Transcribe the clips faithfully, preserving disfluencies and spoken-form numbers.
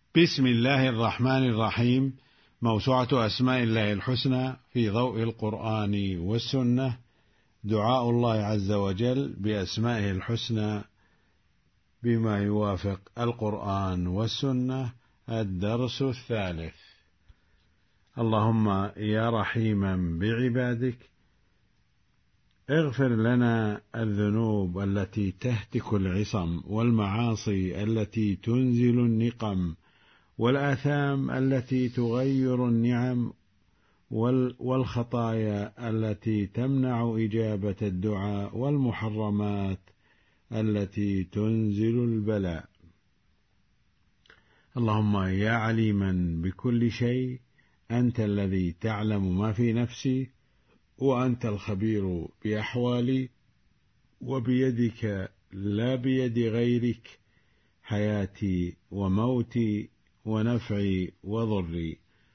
بسم الله الرحمن الرحيم. موسوعة أسماء الله الحسنى في ضوء القرآن والسنة. دعاء الله عز وجل بأسمائه الحسنى بما يوافق القرآن والسنة. الدرس الثالث. اللهم يا رحيما بعبادك اغفر لنا الذنوب التي تهتك العصم، والمعاصي التي تنزل النقم، والآثام التي تغير النعم، والخطايا التي تمنع إجابة الدعاء، والمحرمات التي تنزل البلاء. اللهم يا عليما بكل شيء أنت الذي تعلم ما في نفسي، وأنت الخبير بأحوالي، وبيدك لا بيد غيرك حياتي وموتي ونفعي وضري.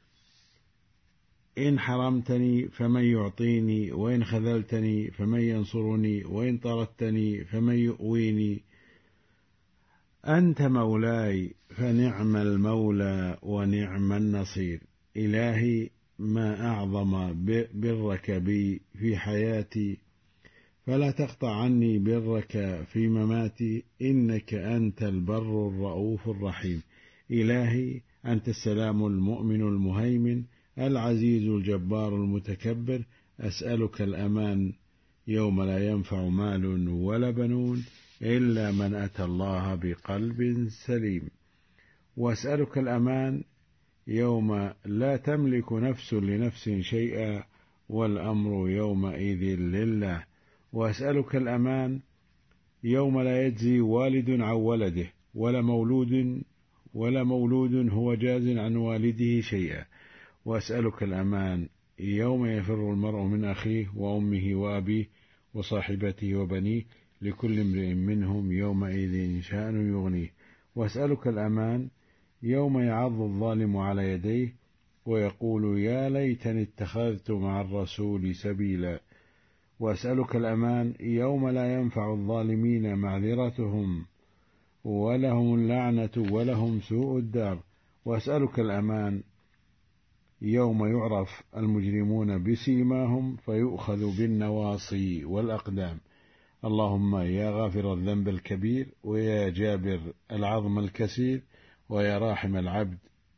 إن حرمتني فمن يعطيني، وإن خذلتني فمن ينصرني، وإن طردتني فمن يؤويني. أنت مولاي فنعم المولى ونعم النصير. إلهي ما أعظم برك بي في حياتي، فلا تقطع عني برك في مماتي، إنك أنت البر الرؤوف الرحيم. إلهي أنت السلام المؤمن المهيمن العزيز الجبار المتكبر. أسألك الأمان يوم لا ينفع مال ولا بنون إلا من أتى الله بقلب سليم. وأسألك الأمان يوم لا تملك نفس لنفس شيئا، والأمر يومئذ لله. وأسألك الأمان يوم لا يجزي والد عن ولده، ولا مولود ولا مولود هو جاز عن والده شيئا. وأسألك الأمان يوم يفر المرء من أخيه وأمه وأبيه وصاحبته وبنيه، لكل امرئ منهم يومئذ شأن يغنيه. وأسألك الأمان يوم يعض الظالم على يديه ويقول يا ليتني اتخذت مع الرسول سبيلا. وأسألك الأمان يوم لا ينفع الظالمين معذرتهم، ولهم اللعنة ولهم سوء الدار. وأسألك الأمان يوم يعرف المجرمون بسيماهم فيؤخذ بالنواصي والأقدام. اللهم يا غافر الذنب الكبير، ويا جابر العظم الكسير، ويا راحم العبد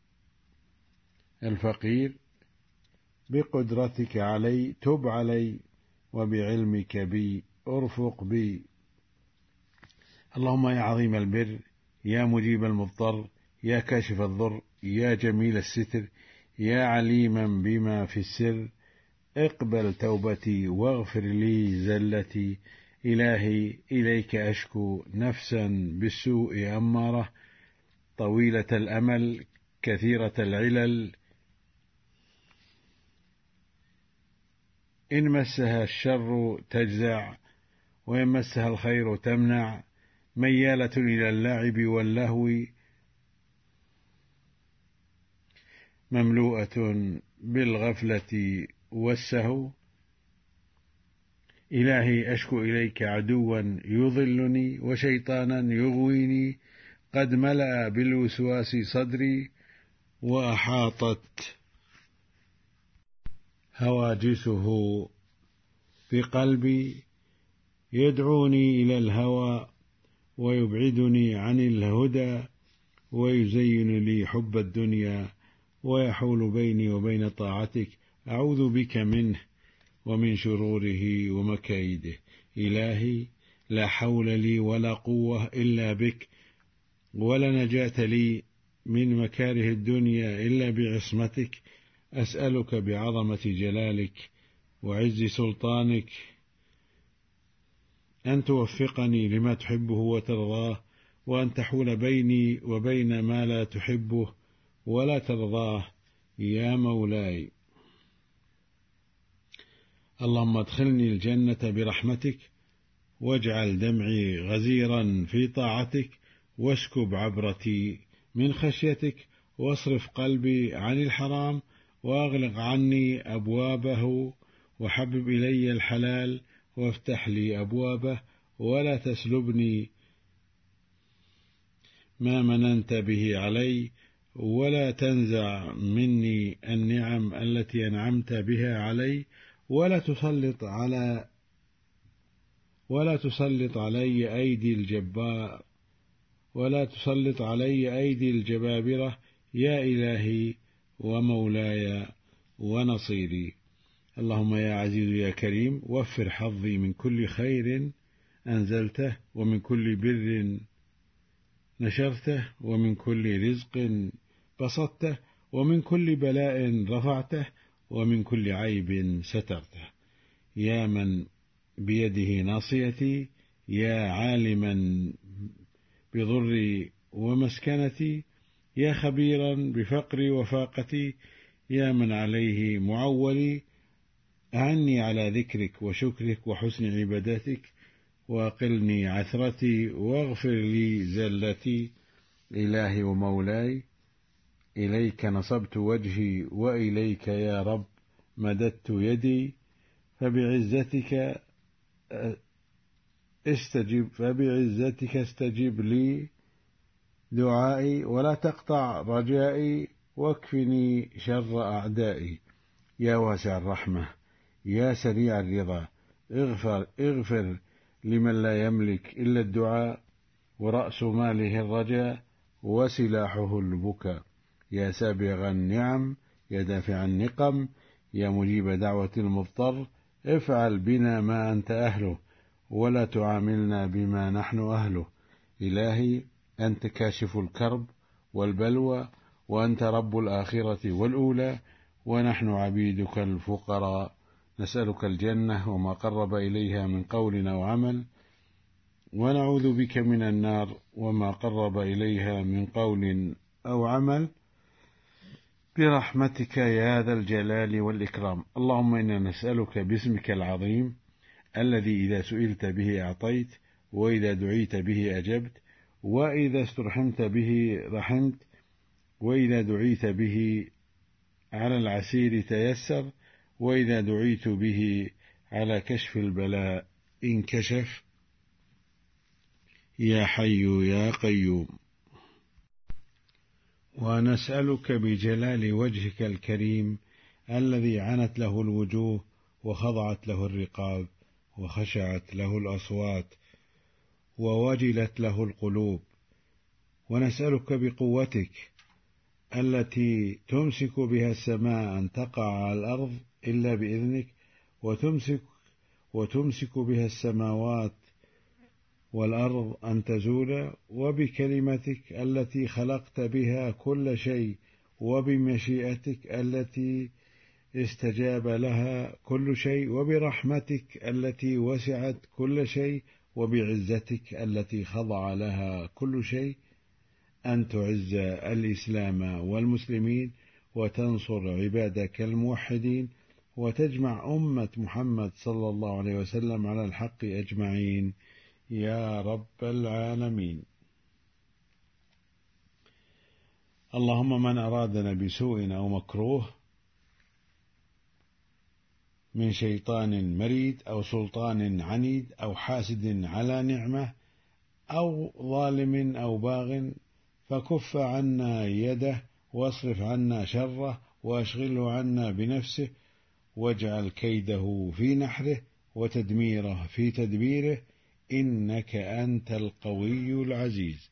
الفقير، بقدرتك علي تب علي، وبعلمك بي ارفق بي. اللهم يا عظيم البر، يا مجيب المضطر، يا كاشف الضر، يا جميل الستر، يا عليما بما في السر، اقبل توبتي واغفر لي زلتي. إلهي إليك أشكو نفسا بالسوء أمارة، طويلة الأمل كثيرة العلل، إن مسها الشر تجزع، وإن مسها الخير تمنع، ميالة إلى اللعب واللهو، مملوءة بالغفلة والسهو. إلهي أشكو إليك عدوا يضلني، وشيطانا يغويني، قد ملأ بالوسواس صدري، وأحاطت هواجسه بقلبي، يدعوني إلى الهوى ويبعدني عن الهدى، ويزين لي حب الدنيا، ويحول بيني وبين طاعتك. أعوذ بك منه ومن شروره ومكايده. إلهي لا حول لي ولا قوة إلا بك، ولا نجاة لي من مكاره الدنيا إلا بعصمتك. أسألك بعظمة جلالك وعز سلطانك أن توفقني لما تحبه وترضاه، وأن تحول بيني وبين ما لا تحبه ولا ترضاه يا مولاي. اللهم ادخلني الجنة برحمتك، واجعل دمعي غزيرا في طاعتك، واسكب عبرتي من خشيتك، واصرف قلبي عن الحرام، واغلق عني أبوابه، وحبب إلي الحلال، وافتح لي أبوابه، ولا تسلبني ما مننت به علي، ولا تنزع مني النعم التي أنعمت بها علي، ولا تسلط على ولا تسلط علي أيدي الجبار ولا تسلط علي أيدي الجبابرة، يا إلهي ومولاي ونصيري. اللهم يا عزيز يا كريم، وفر حظي من كل خير أنزلته، ومن كل بر نشرته، ومن كل رزق بسطته، ومن كل بلاء رفعته، ومن كل عيب سترته. يا من بيده ناصيتي، يا عالما بضري ومسكنتي، يا خبيرا بفقري وفاقتي، يا من عليه معولي، أعني على ذكرك وشكرك وحسن عبادتك، وأقلني عثرتي، واغفر لي زلتي. إلهي ومولاي، إليك نصبت وجهي، وإليك يا رب مددت يدي، فبعزتك استجب فبعزتك استجب لي دعائي، ولا تقطع رجائي، واكفني شر أعدائي. يا واسع الرحمة، يا سريع الرضا، اغفر, اغفر لمن لا يملك إلا الدعاء، ورأس ماله الرجاء، وسلاحه البكاء. يا سابغ النعم، يا دافع النقم، يا مجيب دعوة المضطر، افعل بنا ما أنت أهله، ولا تعاملنا بما نحن أهله. إلهي، أنت كاشف الكرب والبلوى، وأنت رب الآخرة والأولى، ونحن عبيدك الفقراء، نسألك الجنة وما قرب إليها من قول أو عمل، ونعوذ بك من النار وما قرب إليها من قول أو عمل، برحمتك يا ذا الجلال والإكرام. اللهم إنا نسألك باسمك العظيم الذي إذا سئلت به أعطيت، وإذا دعيت به أجبت، وإذا استرحمت به رحمت، وإذا دعيت به على العسير تيسر، وإذا دعيت به على كشف البلاء انكشف، يا حي يا قيوم. ونسألك بجلال وجهك الكريم الذي عنت له الوجوه، وخضعت له الرقاب، وخشعت له الأصوات، ووجلت له القلوب، ونسألك بقوتك التي تمسك بها السماء أن تقع على الأرض إلا بإذنك، وتمسك, وتمسك بها السماوات والأرض أن تزولا، وبكلمتك التي خلقت بها كل شيء، وبمشيئتك التي استجاب لها كل شيء، وبرحمتك التي وسعت كل شيء، وبعزتك التي خضع لها كل شيء، أن تعز الإسلام والمسلمين، وتنصر عبادك الموحدين، وتجمع أمة محمد صلى الله عليه وسلم على الحق أجمعين، يا رب العالمين. اللهم من أرادنا بسوء أو مكروه من شيطان مريد، أو سلطان عنيد، أو حاسد على نعمة، أو ظالم أو باغ، فكف عنا يده، واصرف عنا شره، واشغله عنا بنفسه، واجعل كيده في نحره، وتدميره في تدبيره، إنك أنت القوي العزيز.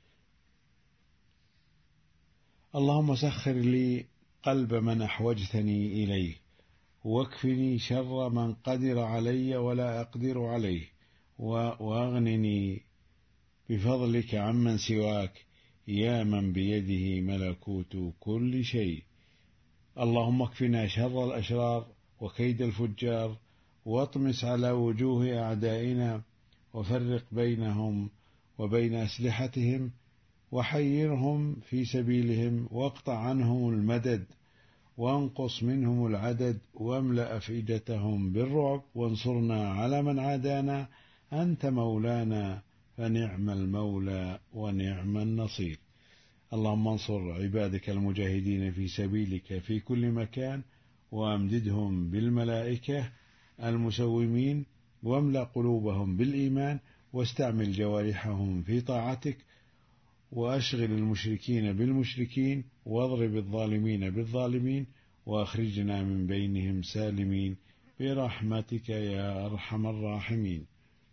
اللهم سخر لي قلب من أحوجتني إليه، واكفني شر من قدر علي ولا أقدر عليه، واغنني بفضلك عمن سواك، يا من بيده ملكوت كل شيء. اللهم اكفنا شر الأشرار وكيد الفجار، واطمس على وجوه أعدائنا، وفرق بينهم وبين أسلحتهم، وحيرهم في سبيلهم، واقطع عنهم المدد، وانقص منهم العدد، واملأ أفئدتهم بالرعب، وانصرنا على من عادانا، أنت مولانا فنعم المولى ونعم النصير. اللهم انصر عبادك المجاهدين في سبيلك في كل مكان، وامددهم بالملائكة المسومين، واملأ قلوبهم بالإيمان، واستعمل جوارحهم في طاعتك، وأشغل المشركين بالمشركين، واضرب الظالمين بالظالمين، وأخرجنا من بينهم سالمين برحمتك يا أرحم الراحمين.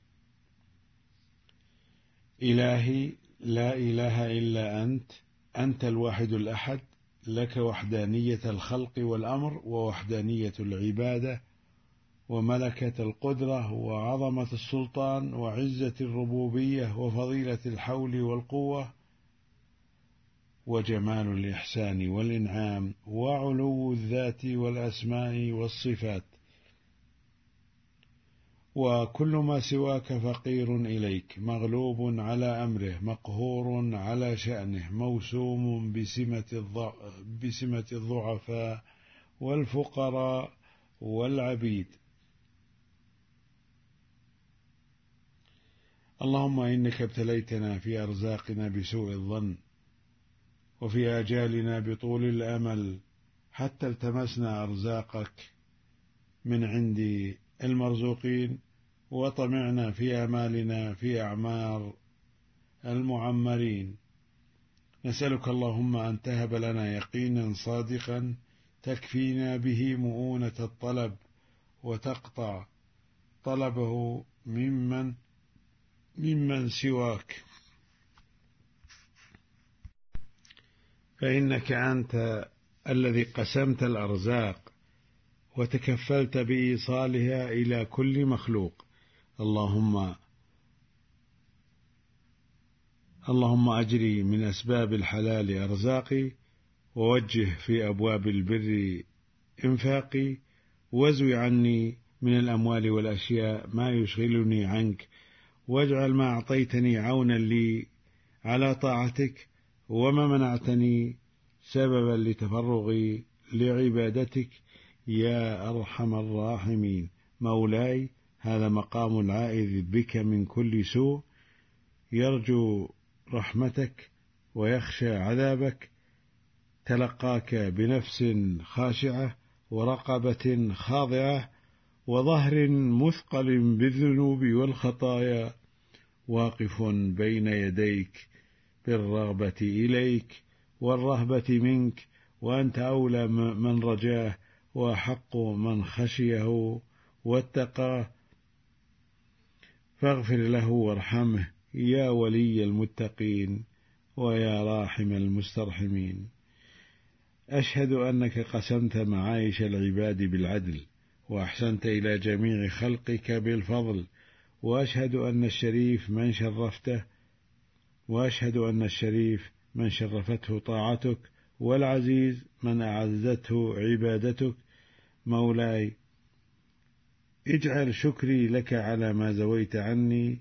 إلهي لا إله إلا أنت، أنت الواحد الأحد، لك وحدانية الخلق والأمر، ووحدانية العبادة، وملكة القدرة، وعظمة السلطان، وعزة الربوبية، وفضيلة الحول والقوة، وجمال الإحسان والإنعام، وعلو الذات والأسماء والصفات. وكل ما سواك فقير إليك، مغلوب على أمره، مقهور على شأنه، موسوم بسمة بسمة الضعفاء والفقراء والعبيد. اللهم إنك ابتليتنا في أرزاقنا بسوء الظن، وفي آجالنا بطول الأمل، حتى التمسنا أرزاقك من عند المرزوقين، وطمعنا في آمالنا في أعمار المعمرين. نسألك اللهم أن تهب لنا يقينا صادقا تكفينا به مؤونة الطلب، وتقطع طلبه ممن ممن سواك، فإنك أنت الذي قسمت الأرزاق وتكفلت بإيصالها إلى كل مخلوق. اللهم اللهم أجري من أسباب الحلال أرزاقي، ووجه في أبواب البر إنفاقي، وازوي عني من الأموال والأشياء ما يشغلني عنك، واجعل ما أعطيتني عونا لي على طاعتك، وما منعتني سببا لتفرغي لعبادتك يا أرحم الراحمين. مولاي، هذا مقام العائذ بك من كل سوء، يرجو رحمتك ويخشى عذابك، تلقاك بنفس خاشعة، ورقبة خاضعة، وظهر مثقل بالذنوب والخطايا، واقف بين يديك بالرغبة إليك والرهبة منك، وأنت أولى من رجاه، وأحق من خشيه واتقاه، فاغفر له وارحمه يا ولي المتقين ويا راحم المسترحمين. أشهد أنك قسمت معايش العباد بالعدل، وأحسنت إلى جميع خلقك بالفضل، وأشهد أن الشريف من شرفته وأشهد أن الشريف من شرفته طاعتك، والعزيز من أعزته عبادتك. مولاي، اجعل شكري لك على ما زويت عني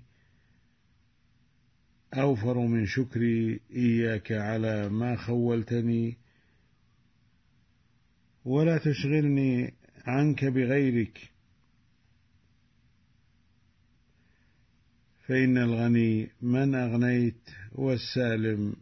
أوفر من شكري إياك على ما خولتني، ولا تشغلني عنك بغيرك، فإن الغني من أغنيت، والسالم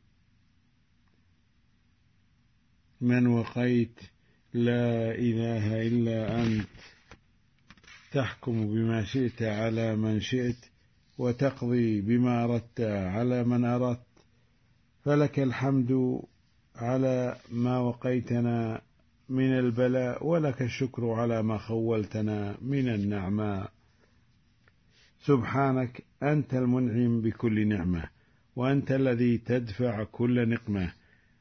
من وقيت. لا إله إلا أنت، تحكم بما شئت على من شئت، وتقضي بما أردت على من أردت، فلك الحمد على ما وقيتنا من البلاء، ولك الشكر على ما خولتنا من النعماء. سبحانك، أنت المنعم بكل نعمة، وأنت الذي تدفع كل نقمة.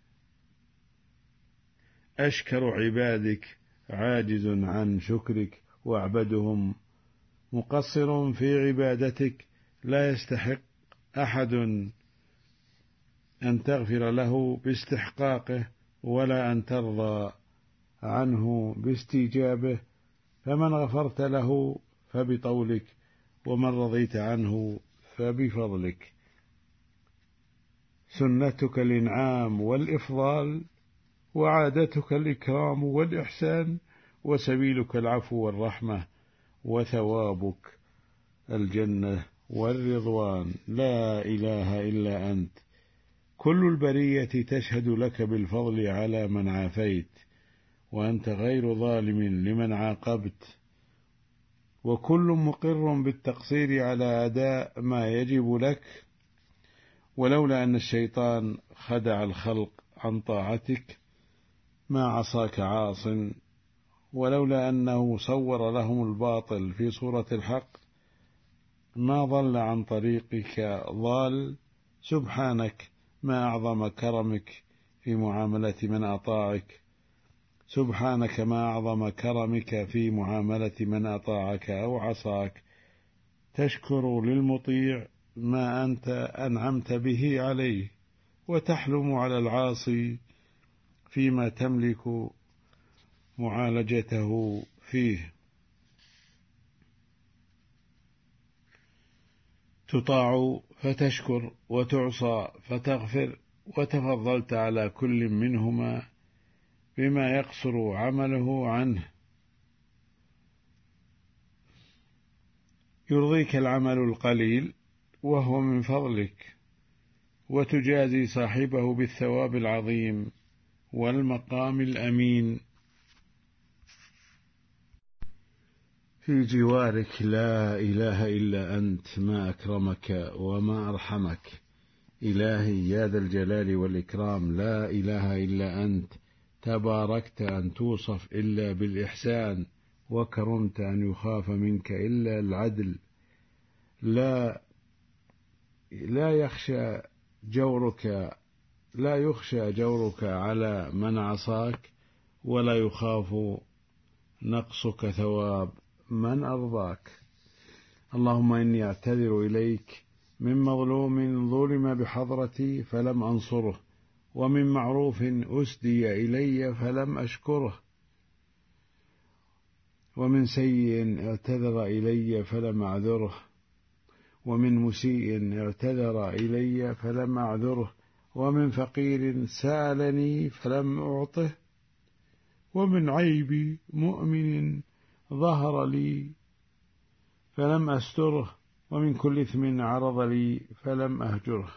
أشكر عبادك عاجز عن شكرك، وأعبدهم مقصر في عبادتك. لا يستحق أحد أن تغفر له باستحقاقه، ولا أن ترضى عنه باستيجابه، فمن غفرت له فبطولك، ومن رضيت عنه فبفضلك. سنتك الإنعام والإفضال، وعادتك الإكرام والإحسان، وسبيلك العفو والرحمة، وثوابك الجنة والرضوان. لا إله إلا أنت. كل البرية تشهد لك بالفضل على من عافيت، وأنت غير ظالم لمن عاقبت، وكل مقر بالتقصير على أداء ما يجب لك، ولولا أن الشيطان خدع الخلق عن طاعتك ما عصاك عاص، ولولا أنه صور لهم الباطل في صورة الحق ما ضل عن طريقك ضال. سبحانك ما أعظم كرمك في معاملة من أطاعك، سبحانك ما أعظم كرمك في معاملة من أطاعك أو عصاك. تشكر للمطيع ما أنت أنعمت به عليه، وتحلم على العاصي فيما تملك معالجته فيه. تطاع فتشكر، وتعصى فتغفر، وتفضلت على كل منهما بما يقصر عمله عنه. يرضيك العمل القليل وهو من فضلك، وتجازي صاحبه بالثواب العظيم والمقام الأمين. في جوارك لا إله إلا أنت، ما أكرمك وما أرحمك. إلهي يا ذا الجلال والإكرام، لا إله إلا أنت، تباركت أن توصف إلا بالإحسان، وكرمت أن يخاف منك إلا العدل. لا لا يخشى جورك لا يخشى جورك على من عصاك، ولا يخاف نقصك ثواب من أرضاك. اللهم إني أعتذر إليك من مظلوم ظلم بحضرتي فلم أنصره، ومن معروف أسدي إلي فلم أشكره، ومن سيء اعتذر إلي فلم أعذره، ومن مسيء اعتذر إلي فلم أعذره، ومن فقير سألني فلم أعطه، ومن عيب مؤمن ظهر لي فلم أستره، ومن كل إثم عرض لي فلم أهجره.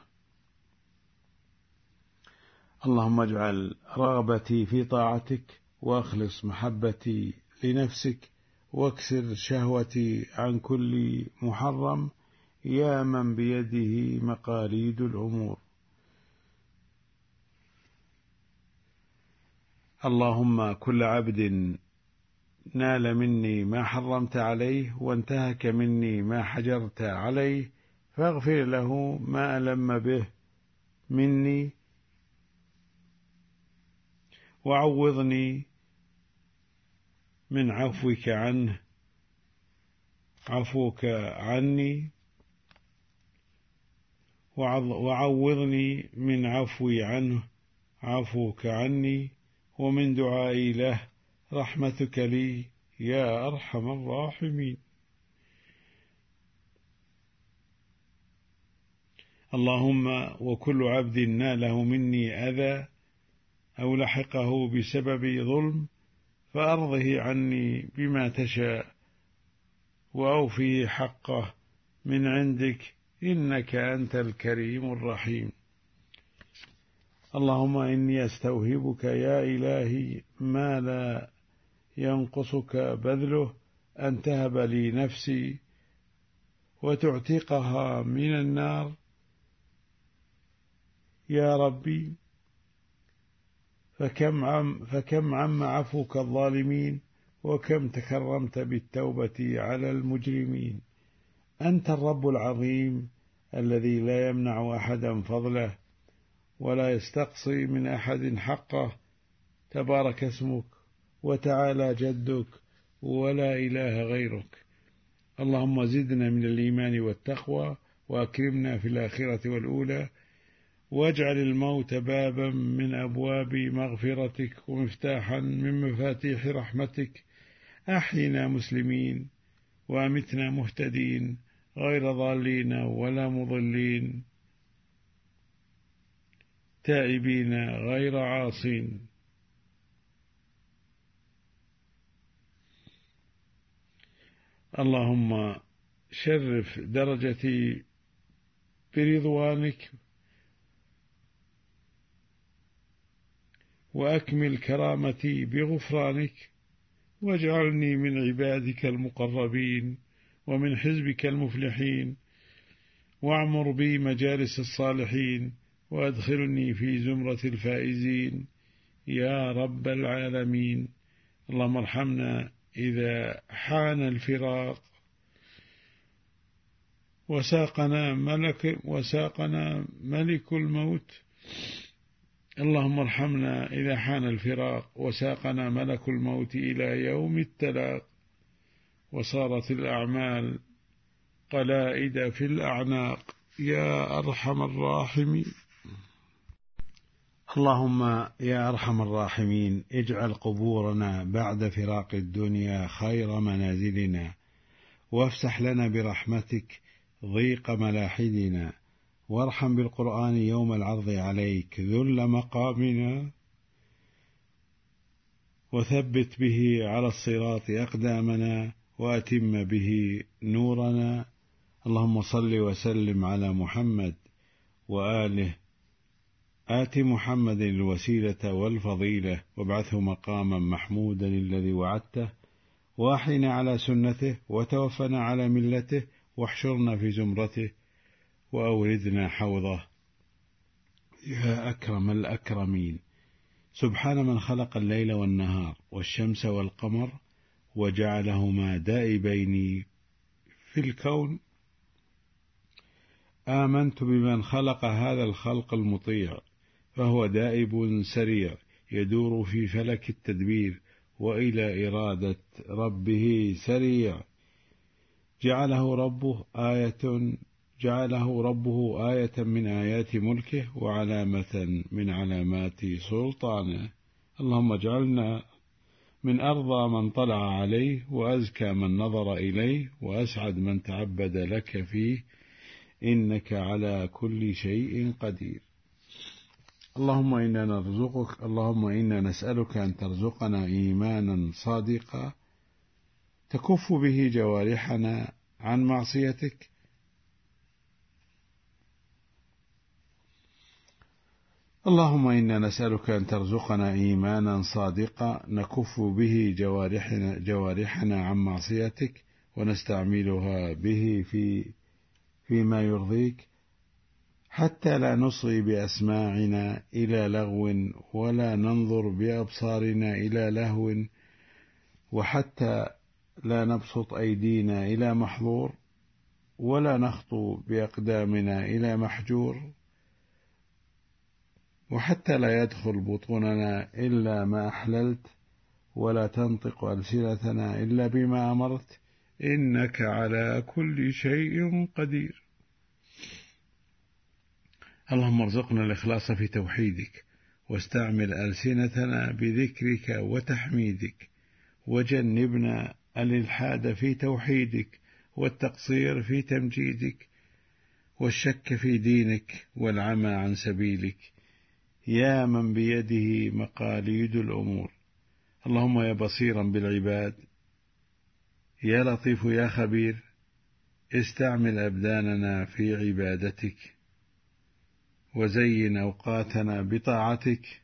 اللهم اجعل رغبتي في طاعتك، وأخلص محبتي لنفسك، واكسر شهوتي عن كل محرم، يا من بيده مقاليد الأمور. اللهم كل عبد نال مني ما حرمت عليه، وانتهك مني ما حجرت عليه، فاغفر له ما ألم به مني، وعوضني من عفوك عنه عفوك عني، وعوضني من عفوي عنه عفوك عني، ومن دعائي له رحمتك لي يا أرحم الراحمين. اللهم وكل عبد ناله مني أذى أو لحقه بسبب ظلم فأرضه عني بما تشاء، وأوفي حقه من عندك، إنك أنت الكريم الرحيم. اللهم إني أستوهبك يا إلهي ما لا ينقصك بذله، أن تهب لي نفسي وتعتقها من النار يا ربي، فكم عم, فكم عم عفوك الظالمين، وكم تكرمت بالتوبة على المجرمين. أنت الرب العظيم الذي لا يمنع أحدا فضله، ولا يستقصي من أحد حقه، تبارك اسمك وتعالى جدك، ولا إله غيرك. اللهم زدنا من الإيمان والتقوى، وأكرمنا في الآخرة والأولى، واجعل الموت بابا من أبواب مغفرتك، ومفتاحا من مفاتيح رحمتك. أحينا مسلمين، وأمتنا مهتدين، غير ضالين ولا مضلين، تائبين غير عاصين. اللهم شرف درجتي برضوانك، وأكمل كرامتي بغفرانك، واجعلني من عبادك المقربين، ومن حزبك المفلحين. واعمر بي مجالس الصالحين وأدخلني في زمرة الفائزين يا رب العالمين. اللهم ارحمنا إذا حان الفراق وساقنا ملك وساقنا ملك الموت. اللهم ارحمنا إذا حان الفراق وساقنا ملك الموت إلى يوم التلاق، وصارت الأعمال قلائد في الأعناق يا أرحم الراحمين. اللهم يا أرحم الراحمين اجعل قبورنا بعد فراق الدنيا خير منازلنا، وافسح لنا برحمتك ضيق ملاحدنا، وارحم بالقرآن يوم العرض عليك ذل مقامنا، وثبت به على الصراط أقدامنا، وأتم به نورنا. اللهم صل وسلم على محمد وآله. آت محمد الوسيلة والفضيلة وابعثه مقاما محمودا الذي وعدته، واحينا على سنته وتوفنا على ملته، واحشرنا في زمرته وأوردنا حوضه يا أكرم الأكرمين. سبحان من خلق الليل والنهار والشمس والقمر وجعلهما دائبين في الكون. آمنت بمن خلق هذا الخلق المطيع، فهو دائب سريع يدور في فلك التدبير وإلى إرادة ربه سريع. جعله ربه آية جعله ربه آية من آيات ملكه وعلامة من علامات سلطانه. اللهم اجعلنا من أرضى من طلع عليه، وأزكى من نظر إليه، وأسعد من تعبد لك فيه، إنك على كل شيء قدير. اللهم إنا نرزقك اللهم إنا نسألك أن ترزقنا إيمانا صادقا تكف به جوارحنا عن معصيتك، اللهم إنا نسألك أن ترزقنا إيمانا صادقا نكف به جوارحنا, جوارحنا عن معصيتك، ونستعملها به في فيما يرضيك، حتى لا نصغي بأسماعنا إلى لغو، ولا ننظر بأبصارنا إلى لهو، وحتى لا نبسط أيدينا إلى محظور، ولا نخطو بأقدامنا إلى محجور، وحتى لا يدخل بطوننا إلا ما أحللت، ولا تنطق ألسنتنا إلا بما أمرت، إنك على كل شيء قدير. اللهم ارزقنا الإخلاص في توحيدك، واستعمل ألسنتنا بذكرك وتحميدك، وجنبنا الإلحاد في توحيدك، والتقصير في تمجيدك، والشك في دينك، والعمى عن سبيلك، يا من بيده مقاليد الأمور. اللهم يا بصيرا بالعباد، يا لطيف يا خبير، استعمل أبداننا في عبادتك، وزين أوقاتنا بطاعتك،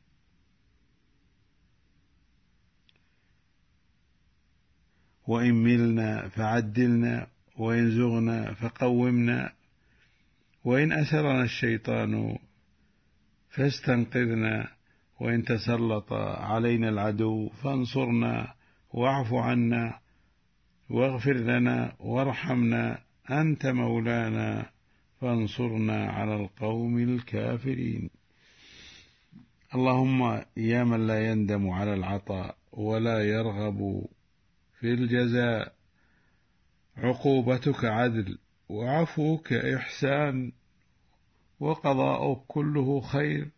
وإن ملنا فعدلنا، وإن زغنا فقومنا، وإن أسرنا الشيطان فاستنقذنا، وإن تسلط علينا العدو فانصرنا، واعف عنا، واغفر لنا، وارحمنا، أنت مولانا فانصرنا على القوم الكافرين. اللهم يا من لا يندم على العطاء ولا يرغب في الجزاء، عقوبتك عدل، وعفوك إحسان، وقضاؤك كله خير،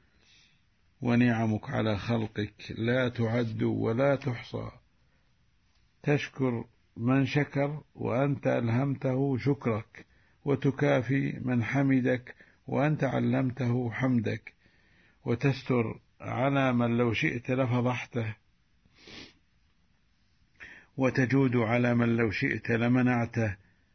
ونعمك على خلقك لا تعد ولا تحصى. تشكر من شكر وأنت ألهمته شكرك، وتكافي من حمدك وأنت علمته حمدك، وتستر على من لو شئت لفضحته، وتجود على من لو شئت لمنعته،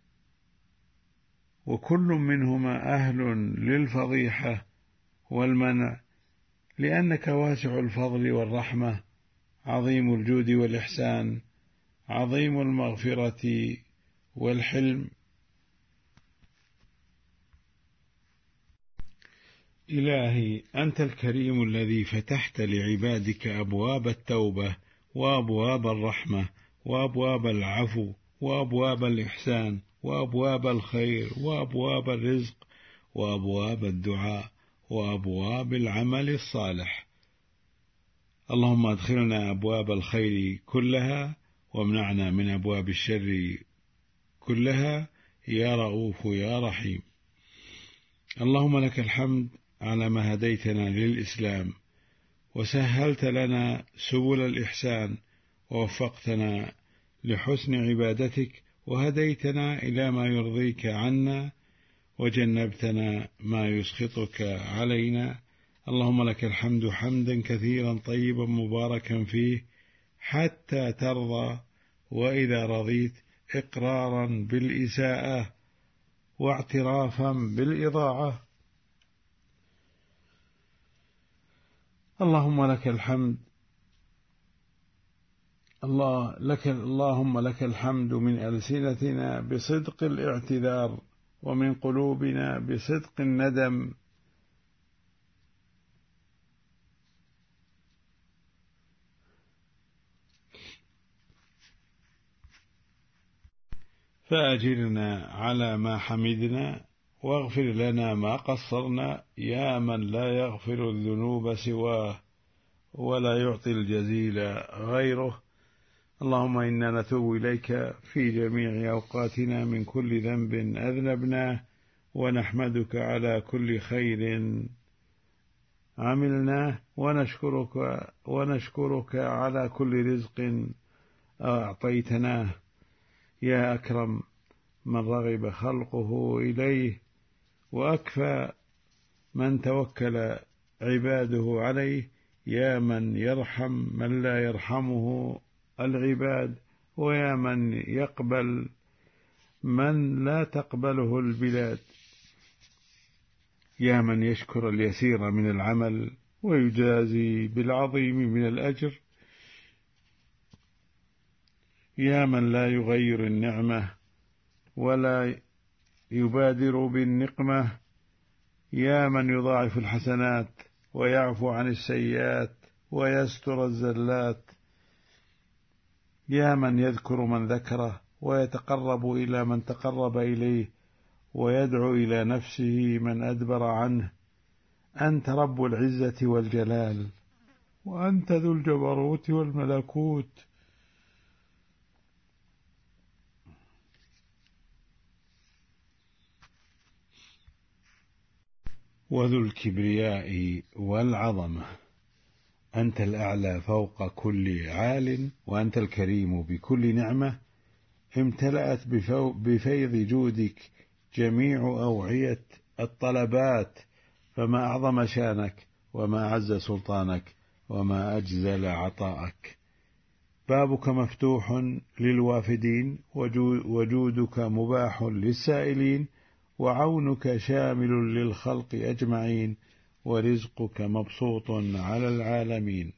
وكل منهما أهل للفضيحة والمنع، لأنك واسع الفضل والرحمة، عظيم الجود والإحسان، عظيم المغفرة والحلم. إلهي أنت الكريم الذي فتحت لعبادك أبواب التوبة وأبواب الرحمة وأبواب العفو وأبواب الإحسان وأبواب الخير وأبواب الرزق وأبواب الدعاء وأبواب العمل الصالح. اللهم ادخلنا أبواب الخير كلها وامنعنا من أبواب الشر كلها يا رؤوف يا رحيم. اللهم لك الحمد على ما هديتنا للإسلام وسهلت لنا سبل الإحسان ووفقتنا لحسن عبادتك وهديتنا إلى ما يرضيك عنا وجنبتنا ما يسخطك علينا. اللهم لك الحمد حمدا كثيرا طيبا مباركا فيه حتى ترضى، وإذا رضيت إقرارا بالإساءة واعترافا بالإضاعة. اللهم لك الحمد الله لك اللهم لك الحمد من ألسنتنا بصدق الاعتذار ومن قلوبنا بصدق الندم. فأجرنا على ما حمدنا واغفر لنا ما قصرنا يا من لا يغفر الذنوب سواه ولا يعطي الجزيل غيره. اللهم إنا نتوب إليك في جميع أوقاتنا من كل ذنب أذنبناه ونحمدك على كل خير عملناه ونشكرك ونشكرك على كل رزق أعطيتناه يا أكرم من رغب خلقه إليه وأكفى من توكل عباده عليه يا من يرحم من لا يرحمه العباد ويا من يقبل من لا تقبله البلاد يا من يشكر اليسير من العمل ويجازي بالعظيم من الأجر يا من لا يغير النعمة ولا يبادر بالنقمة يا من يضاعف الحسنات ويعفو عن السيئات ويستر الزلات يا من يذكر من ذكره ويتقرب إلى من تقرب إليه ويدعو إلى نفسه من أدبر عنه. أنت رب العزة والجلال وأنت ذو الجبروت والملكوت وذو الكبرياء والعظمة. أنت الأعلى فوق كل عال وأنت الكريم بكل نعمة امتلأت بفيض جودك جميع أوعية الطلبات، فما أعظم شانك وما أعز سلطانك وما أجزل عطاءك. بابك مفتوح للوافدين وجودك مباح للسائلين وعونك شامل للخلق أجمعين ورزقك مبسوط على العالمين.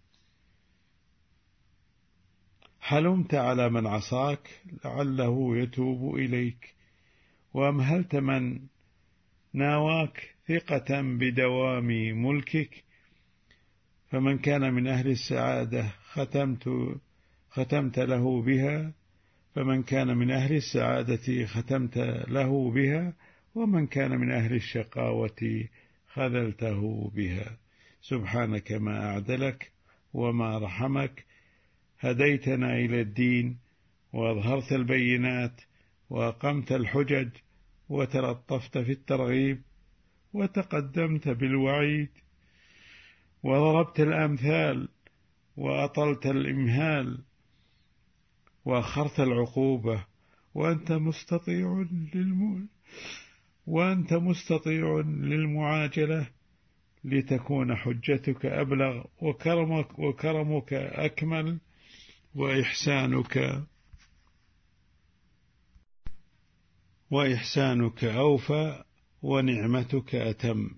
حلمت على من عصاك لعله يتوب إليك وأمهلت من ناواك ثقة بدوام ملكك، فمن كان من أهل السعادة ختمت ختمت له بها فمن كان من أهل السعادة ختمت له بها ومن كان من أهل الشقاوة خذلته بها. سبحانك ما أعدلك وما رحمك، هديتنا إلى الدين وأظهرت البينات وأقمت الحجج وتلطفت في الترغيب وتقدمت بالوعيد وضربت الأمثال وأطلت الإمهال وأخرت العقوبة وأنت مستطيع للمول وأنت مستطيع للمعاجلة لتكون حجتك أبلغ وكرمك, وكرمك أكمل وإحسانك وإحسانك أوفى ونعمتك أتم.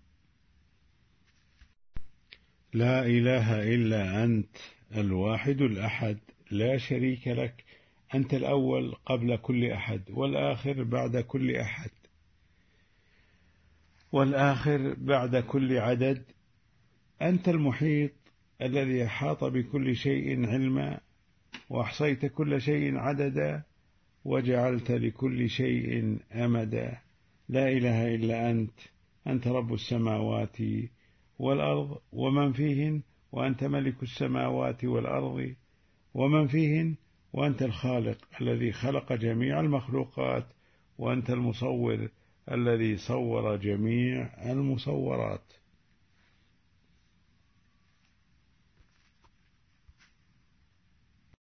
لا إله إلا أنت الواحد الأحد لا شريك لك، أنت الأول قبل كل أحد والآخر بعد كل أحد. والآخر بعد كل عدد: أنت المحيط الذي أحاط بكل شيء علما، وأحصيت كل شيء عددا، وجعلت لكل شيء أمدا. لا إله إلا أنت، أنت رب السماوات والأرض ومن فيهن، وأنت ملك السماوات والأرض ومن فيهن، وأنت الخالق الذي خلق جميع المخلوقات، وأنت المصور الذي صور جميع المصورات.